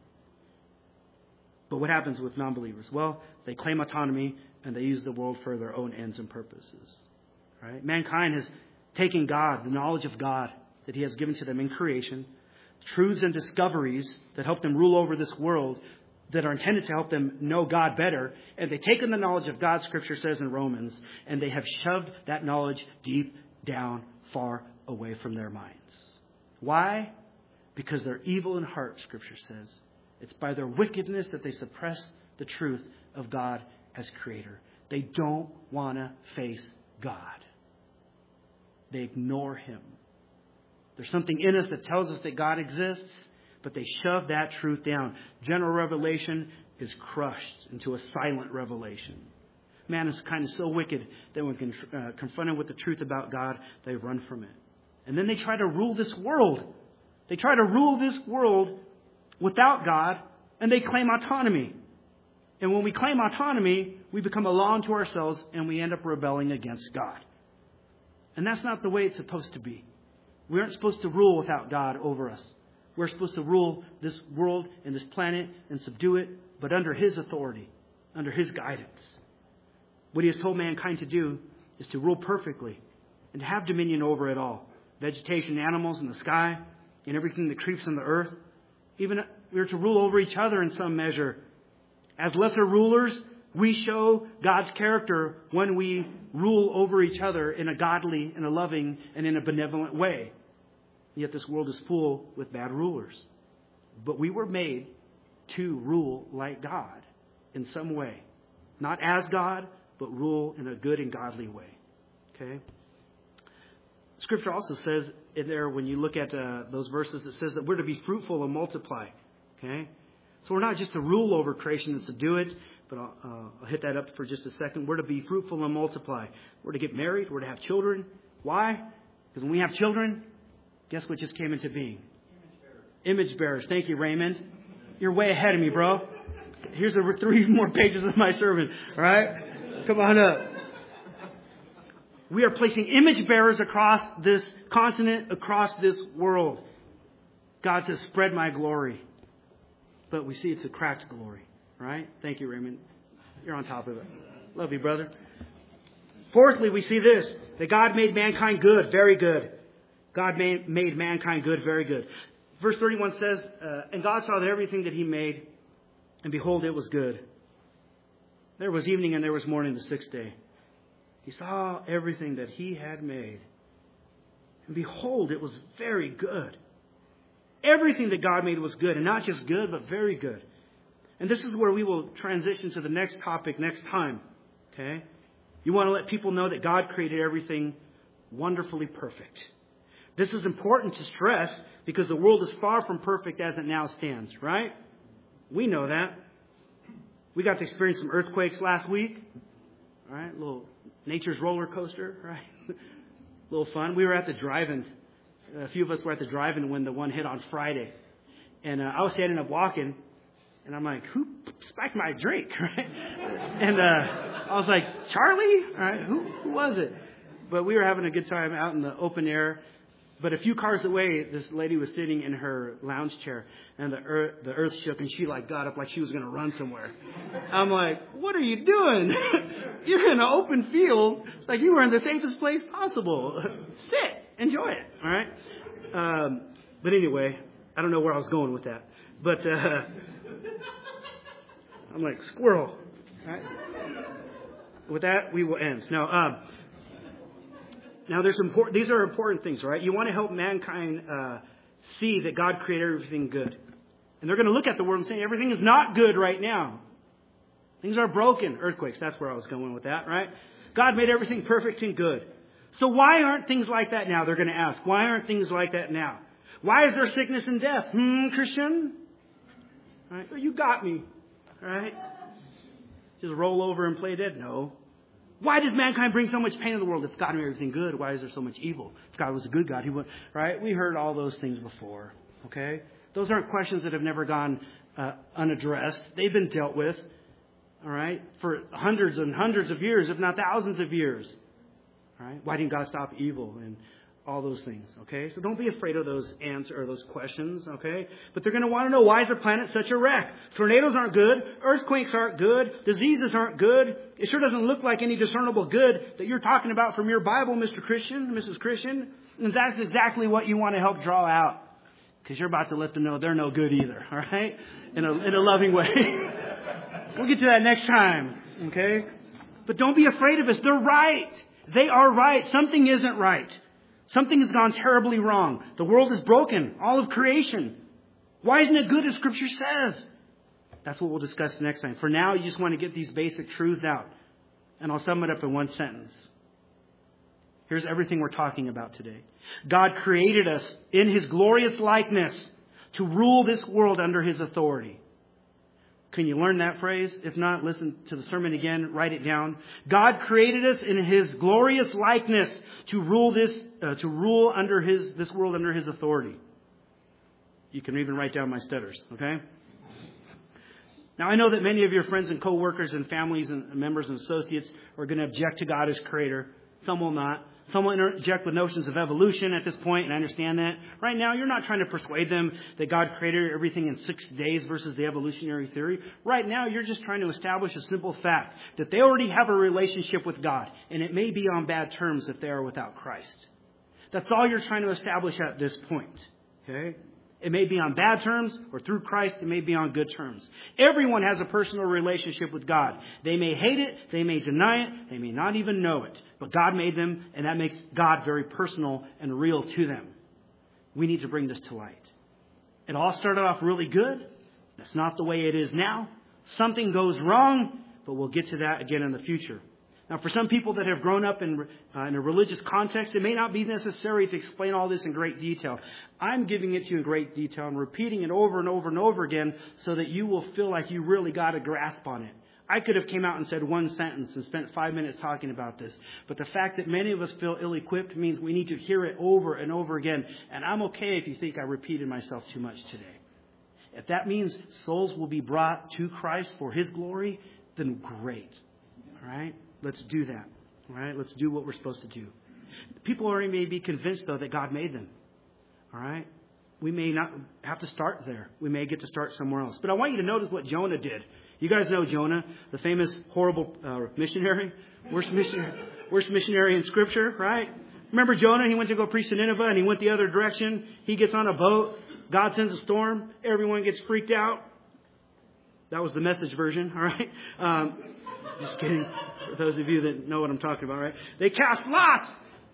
But what happens with non-believers? Well, they claim autonomy and they use the world for their own ends and purposes. All right? Mankind has taken God, the knowledge of God that He has given to them in creation, truths and discoveries that help them rule over this world, that are intended to help them know God better, and they've taken the knowledge of God, Scripture says in Romans, and they have shoved that knowledge deep down, far away from their minds. Why? Because they're evil in heart, Scripture says. It's by their wickedness that they suppress the truth of God as Creator. They don't want to face God. They ignore Him. There's something in us that tells us that God exists, but they shove that truth down. General revelation is crushed into a silent revelation. Man is kind of so wicked that when confronted with the truth about God, they run from it. And then they try to rule this world. They try to rule this world without God, and they claim autonomy. And when we claim autonomy, we become a law unto ourselves, and we end up rebelling against God. And that's not the way it's supposed to be. We aren't supposed to rule without God over us. We're supposed to rule this world and this planet and subdue it, but under His authority, under His guidance. What He has told mankind to do is to rule perfectly and to have dominion over it all. Vegetation, animals in the sky, and everything that creeps on the earth. Even we are to rule over each other in some measure. As lesser rulers, we show God's character when we rule over each other in a godly, in a loving, and in a benevolent way. Yet this world is full with bad rulers. But we were made to rule like God in some way. Not as God, but rule in a good and godly way. Okay? Scripture also says in there, when you look at those verses, it says that we're to be fruitful and multiply. Okay? So we're not just to rule over creation and subdue it, but I'll hit that up for just a second. We're to be fruitful and multiply. We're to get married. We're to have children. Why? Because when we have children, guess what just came into being? Image bearers. Thank you, Raymond. You're way ahead of me, bro. Here's the 3 more pages of my sermon. All right? Come on up. We are placing image bearers across this continent, across this world. God says, spread my glory. But we see it's a cracked glory. Right? Thank you, Raymond. You're on top of it. Love you, brother. Fourthly, we see this, that God made mankind good, very good. God made mankind good, very good. Verse 31 says, and God saw that everything that He made, and behold, it was good. There was evening and there was morning the 6th day. He saw everything that He had made. And behold, it was very good. Everything that God made was good, and not just good, but very good. And this is where we will transition to the next topic next time. Okay? You want to let people know that God created everything wonderfully perfect. This is important to stress because the world is far from perfect as it now stands, right? We know that. We got to experience some earthquakes last week. All right, little nature's roller coaster, right? A little fun. We were at the drive-in. A few of us were at the drive-in when the one hit on Friday. And I was standing up walking, and I'm like, who spiked my drink, right? And I was like, Charlie? All right, who was it? But we were having a good time out in the open air. But a few cars away, this lady was sitting in her lounge chair, and the earth shook, and she got up like she was going to run somewhere. I'm like, what are you doing? You're in an open field, like you were in the safest place possible. Sit, enjoy it, all right? But anyway, I don't know where I was going with that, but I'm like squirrel. All right? With that, we will end. Now, these are important things, right? You want to help mankind see that God created everything good. And they're going to look at the world and say, everything is not good right now. Things are broken. Earthquakes, that's where I was going with that, right? God made everything perfect and good. So why aren't things like that now? They're going to ask. Why aren't things like that now? Why is there sickness and death? Christian? All right? You got me. All right? Just roll over and play dead? No. Why does mankind bring so much pain in the world? If God made everything good, why is there so much evil? If God was a good God, He would, right? We heard all those things before, okay? Those aren't questions that have never gone unaddressed. They've been dealt with, all right, for hundreds and hundreds of years, if not thousands of years, all right? Why didn't God stop evil and all those things, okay? So don't be afraid of those answers or those questions, okay? But they're going to want to know, why is the planet such a wreck? Tornadoes aren't good. Earthquakes aren't good. Diseases aren't good. It sure doesn't look like any discernible good that you're talking about from your Bible, Mr. Christian, Mrs. Christian. And that's exactly what you want to help draw out, because you're about to let them know they're no good either, all right? In a loving way. We'll get to that next time, okay? But don't be afraid of us. They're right. They are right. Something isn't right. Something has gone terribly wrong. The world is broken. All of creation. Why isn't it good as Scripture says? That's what we'll discuss next time. For now, you just want to get these basic truths out. And I'll sum it up in one sentence. Here's everything we're talking about today. God created us in His glorious likeness to rule this world under His authority. Can you learn that phrase? If not, listen to the sermon again. Write it down. God created us in His glorious likeness to rule this world under His authority. You can even write down my stutters, okay? Now, I know that many of your friends and co-workers and families and members and associates are going to object to God as Creator. Some will not. Some will interject with notions of evolution at this point, and I understand that. Right now, you're not trying to persuade them that God created everything in 6 days versus the evolutionary theory. Right now, you're just trying to establish a simple fact that they already have a relationship with God, and it may be on bad terms if they are without Christ. That's all you're trying to establish at this point. Okay? It may be on bad terms, or through Christ, it may be on good terms. Everyone has a personal relationship with God. They may hate it, they may deny it, they may not even know it. But God made them, and that makes God very personal and real to them. We need to bring this to light. It all started off really good. That's not the way it is now. Something goes wrong, but we'll get to that again in the future. Now, for some people that have grown up in a religious context, it may not be necessary to explain all this in great detail. I'm giving it to you in great detail and repeating it over and over and over again so that you will feel like you really got a grasp on it. I could have came out and said one sentence and spent 5 minutes talking about this. But the fact that many of us feel ill-equipped means we need to hear it over and over again. And I'm okay if you think I repeated myself too much today. If that means souls will be brought to Christ for His glory, then great. All right? Let's do that. All right? Let's do what we're supposed to do. People already may be convinced, though, that God made them. All right? We may not have to start there. We may get to start somewhere else. But I want you to notice what Jonah did. You guys know Jonah, the famous, horrible missionary. Worst missionary in Scripture, right? Remember Jonah? He went to go preach to Nineveh, and he went the other direction. He gets on a boat. God sends a storm. Everyone gets freaked out. That was the Message version, all right? Just kidding. For those of you that know what I'm talking about, right? They cast lots.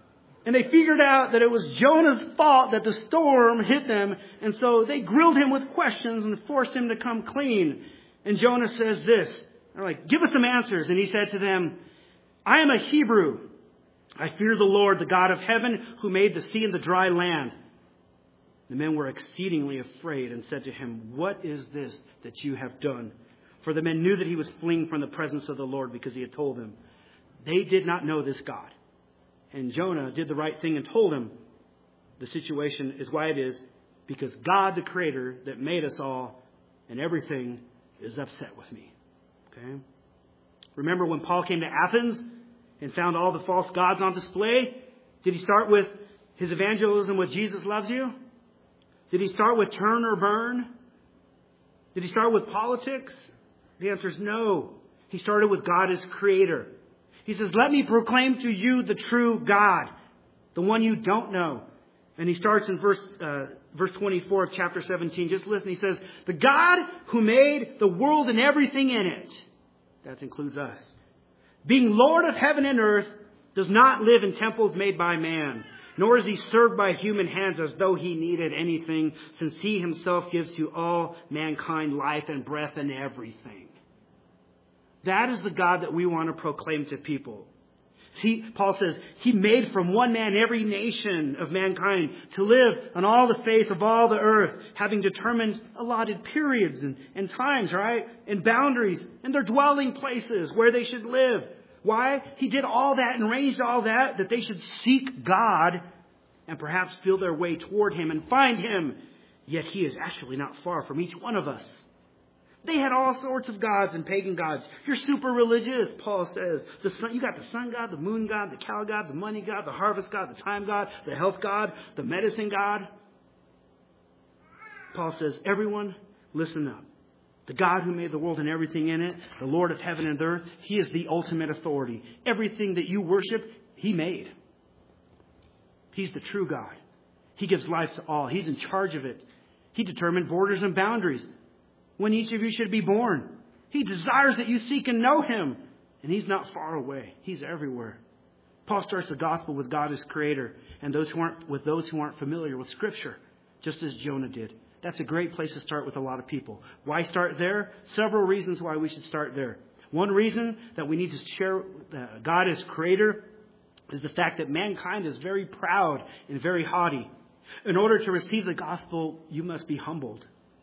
And they figured out that it was Jonah's fault that the storm hit them. And so they grilled him with questions and forced him to come clean. And Jonah says this. They're like, give us some answers. And he said to them, I am a Hebrew. I fear the Lord, the God of heaven, who made the sea and the dry land. The men were exceedingly afraid and said to him, what is this that you have done? For the men knew that he was fleeing from the presence of the Lord because he had told them. They did not know this God. And Jonah did the right thing and told him the situation is why it is, because God, the Creator that made us all and everything, is upset with me. Okay? Remember when Paul came to Athens and found all the false gods on display? Did he start with his evangelism with Jesus loves you? Did he start with turn or burn? Did he start with politics? The answer is no. He started with God as Creator. He says, let me proclaim to you the true God, the one you don't know. And he starts in verse 24 of chapter 17. Just listen. He says, the God who made the world and everything in it, that includes us, being Lord of heaven and earth, does not live in temples made by man, nor is he served by human hands as though he needed anything, since he himself gives to all mankind life and breath and everything. That is the God that we want to proclaim to people. See, Paul says, he made from one man every nation of mankind to live on all the face of all the earth, having determined allotted periods and times, right? And boundaries and their dwelling places where they should live. Why? He did all that and arranged all that they should seek God and perhaps feel their way toward Him and find Him. Yet He is actually not far from each one of us. They had all sorts of gods and pagan gods. You're super religious, Paul says. You got the sun god, the moon god, the cow god, the money god, the harvest god, the time god, the health god, the medicine god. Paul says, everyone, listen up. The God who made the world and everything in it, the Lord of heaven and earth, He is the ultimate authority. Everything that you worship, He made. He's the true God. He gives life to all. He's in charge of it. He determined borders and boundaries when each of you should be born. He desires that you seek and know Him. And He's not far away. He's everywhere. Paul starts the gospel with God as Creator and those who aren't familiar with Scripture, just as Jonah did. That's a great place to start with a lot of people. Why start there? Several reasons why we should start there. One reason that we need to share God as Creator is the fact that mankind is very proud and very haughty. In order to receive the gospel, you must be humbled.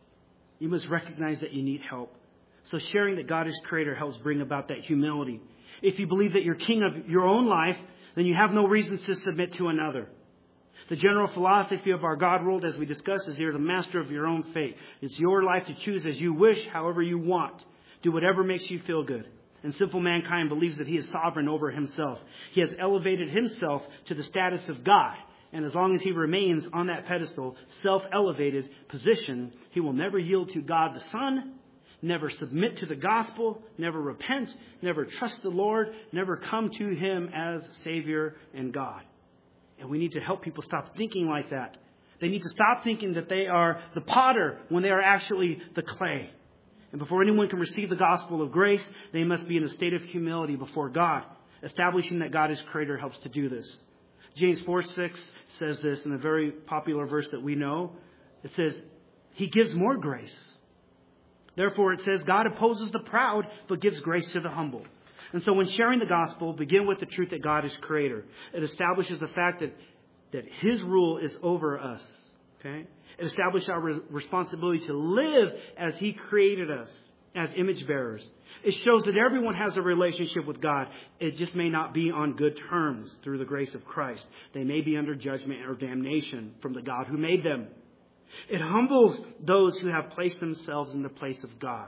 You must recognize that you need help. So sharing that God is Creator helps bring about that humility. If you believe that you're king of your own life, then you have no reason to submit to another. The general philosophy of our God world, as we discussed, is you're the master of your own fate. It's your life to choose as you wish, however you want. Do whatever makes you feel good. And simple mankind believes that he is sovereign over himself. He has elevated himself to the status of God. And as long as he remains on that pedestal, self-elevated position, he will never yield to God the Son, never submit to the gospel, never repent, never trust the Lord, never come to Him as Savior and God. And we need to help people stop thinking like that. They need to stop thinking that they are the potter when they are actually the clay. And before anyone can receive the gospel of grace, they must be in a state of humility before God. Establishing that God is Creator helps to do this. James 4:6 says this in a very popular verse that we know. It says, He gives more grace. Therefore, it says, God opposes the proud, but gives grace to the humble. And so when sharing the gospel, begin with the truth that God is Creator. It establishes the fact that His rule is over us. Okay? It establishes our responsibility to live as He created us, as image bearers. It shows that everyone has a relationship with God. It just may not be on good terms through the grace of Christ. They may be under judgment or damnation from the God who made them. It humbles those who have placed themselves in the place of God.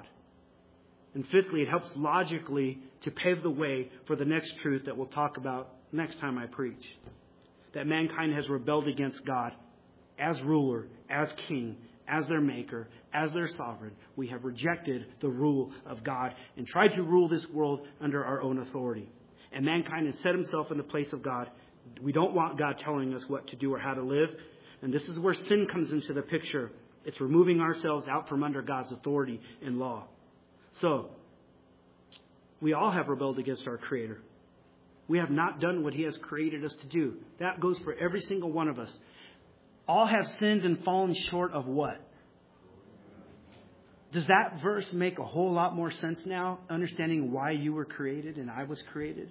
And fifthly, it helps logically to pave the way for the next truth that we'll talk about next time I preach. That mankind has rebelled against God as ruler, as king, as their maker, as their sovereign. We have rejected the rule of God and tried to rule this world under our own authority. And mankind has set himself in the place of God. We don't want God telling us what to do or how to live. And this is where sin comes into the picture. It's removing ourselves out from under God's authority and law. So, we all have rebelled against our Creator. We have not done what He has created us to do. That goes for every single one of us. All have sinned and fallen short of what? Does that verse make a whole lot more sense now, understanding why you were created and I was created?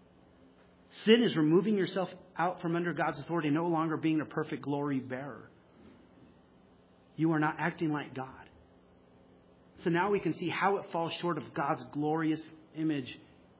Sin is removing yourself out from under God's authority, no longer being a perfect glory bearer. You are not acting like God. So now we can see how it falls short of God's glorious image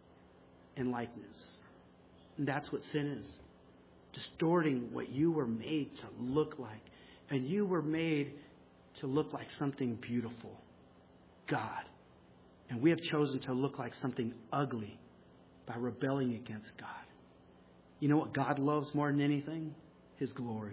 and likeness. And that's what sin is. Distorting what you were made to look like. And you were made to look like something beautiful. God. And we have chosen to look like something ugly by rebelling against God. You know what God loves more than anything? His glory.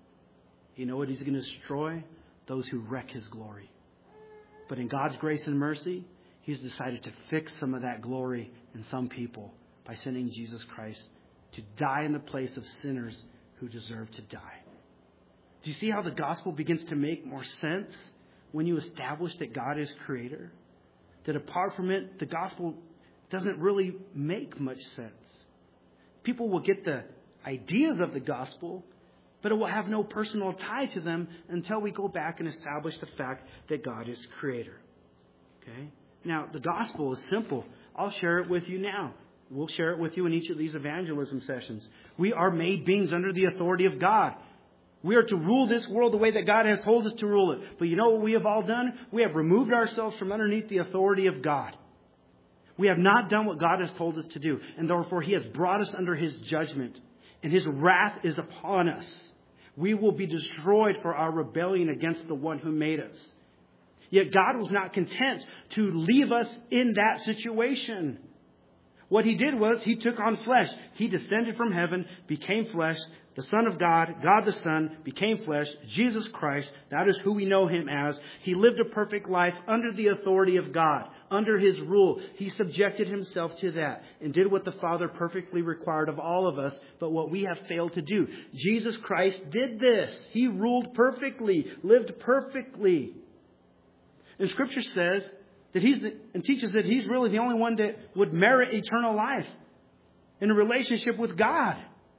You know what He's going to destroy? Those who wreck His glory. But in God's grace and mercy, He's decided to fix some of that glory in some people by sending Jesus Christ to die in the place of sinners who deserve to die. Do you see how the gospel begins to make more sense when you establish that God is creator? That apart from it, the gospel doesn't really make much sense. People will get the ideas of the gospel, but it will have no personal tie to them until we go back and establish the fact that God is creator. Okay? Now, the gospel is simple. I'll share it with you now. We'll share it with you in each of these evangelism sessions. We are made beings under the authority of God. We are to rule this world the way that God has told us to rule it. But you know what we have all done? We have removed ourselves from underneath the authority of God. We have not done what God has told us to do. And therefore, He has brought us under His judgment. And His wrath is upon us. We will be destroyed for our rebellion against the one who made us. Yet God was not content to leave us in that situation. What He did was He took on flesh. He descended from heaven, became flesh. The Son of God, God the Son, became flesh. Jesus Christ, that is who we know Him as. He lived a perfect life under the authority of God, under His rule. He subjected Himself to that and did what the Father perfectly required of all of us, but what we have failed to do. Jesus Christ did this. He ruled perfectly, lived perfectly. And Scripture says that and teaches that He's really the only one that would merit eternal life in a relationship with God.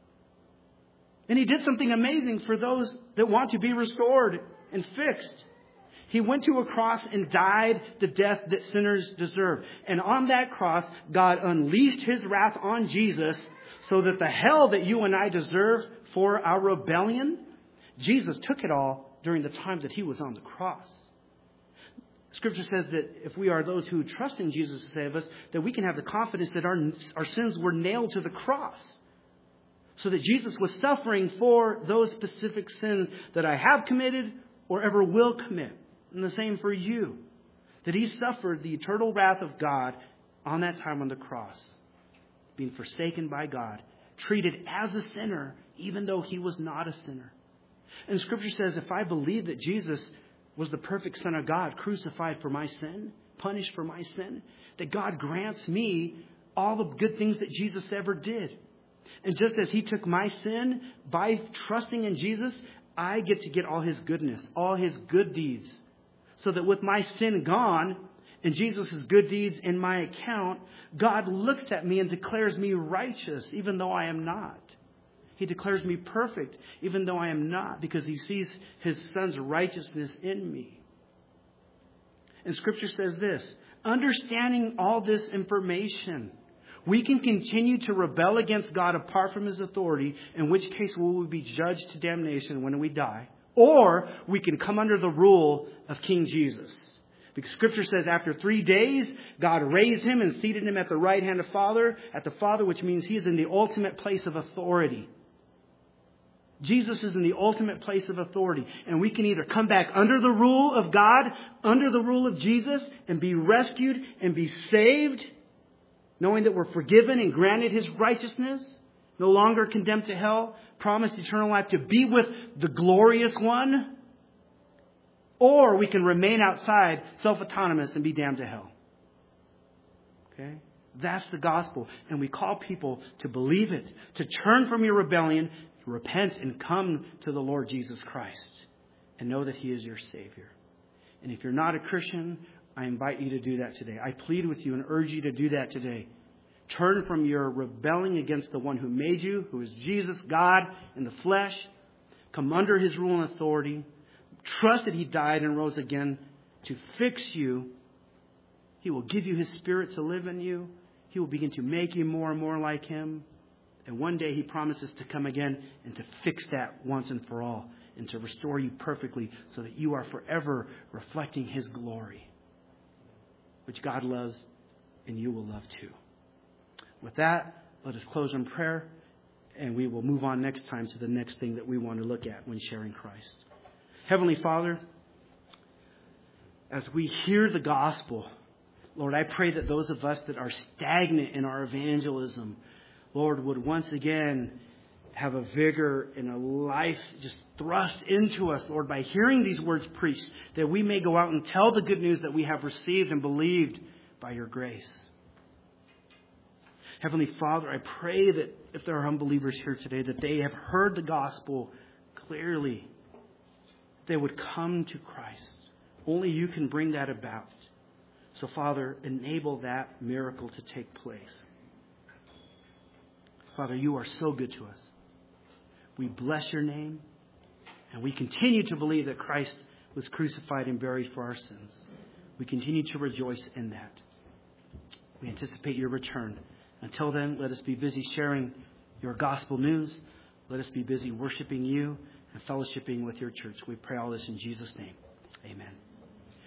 And He did something amazing for those that want to be restored and fixed. He went to a cross and died the death that sinners deserve. And on that cross, God unleashed His wrath on Jesus so that the hell that you and I deserve for our rebellion, Jesus took it all during the times that He was on the cross. Scripture says that if we are those who trust in Jesus to save us, that we can have the confidence that our sins were nailed to the cross. So that Jesus was suffering for those specific sins that I have committed or ever will commit. And the same for you. That He suffered the eternal wrath of God on that time on the cross. Being forsaken by God. Treated as a sinner, even though He was not a sinner. And Scripture says if I believe that Jesus was the perfect Son of God, crucified for my sin, punished for my sin, that God grants me all the good things that Jesus ever did. And just as He took my sin by trusting in Jesus, I get to get all His goodness, all His good deeds. So that with my sin gone and Jesus' good deeds in my account, God looks at me and declares me righteous, even though I am not. He declares me perfect, even though I am not, because He sees His Son's righteousness in me. And Scripture says this, understanding all this information, we can continue to rebel against God apart from His authority, in which case we will be judged to damnation when we die. Or we can come under the rule of King Jesus. Because Scripture says after 3 days, God raised Him and seated Him at the right hand of the Father, which means He is in the ultimate place of authority. Jesus is in the ultimate place of authority. And we can either come back under the rule of God, under the rule of Jesus, and be rescued and be saved, knowing that we're forgiven and granted His righteousness, no longer condemned to hell, promised eternal life to be with the glorious one. Or we can remain outside, self-autonomous, and be damned to hell. Okay? That's the gospel. And we call people to believe it, to turn from your rebellion, repent, and come to the Lord Jesus Christ. And know that He is your Savior. And if you're not a Christian, I invite you to do that today. I plead with you and urge you to do that today. Turn from your rebelling against the one who made you, who is Jesus, God in the flesh. Come under his rule and authority. Trust that he died and rose again to fix you. He will give you his Spirit to live in you. He will begin to make you more and more like him. And one day he promises to come again and to fix that once and for all, and to restore you perfectly so that you are forever reflecting his glory, which God loves and you will love too. With that, let us close in prayer, and we will move on next time to the next thing that we want to look at when sharing Christ. Heavenly Father, as we hear the gospel, Lord, I pray that those of us that are stagnant in our evangelism, Lord, would once again have a vigor and a life just thrust into us, Lord, by hearing these words preached, that we may go out and tell the good news that we have received and believed by your grace. Heavenly Father, I pray that if there are unbelievers here today, that they have heard the gospel clearly, they would come to Christ. Only you can bring that about. So, Father, enable that miracle to take place. Father, you are so good to us. We bless your name, and we continue to believe that Christ was crucified and buried for our sins. We continue to rejoice in that. We anticipate your return. Until then, let us be busy sharing your gospel news. Let us be busy worshiping you and fellowshipping with your church. We pray all this in Jesus' name. Amen.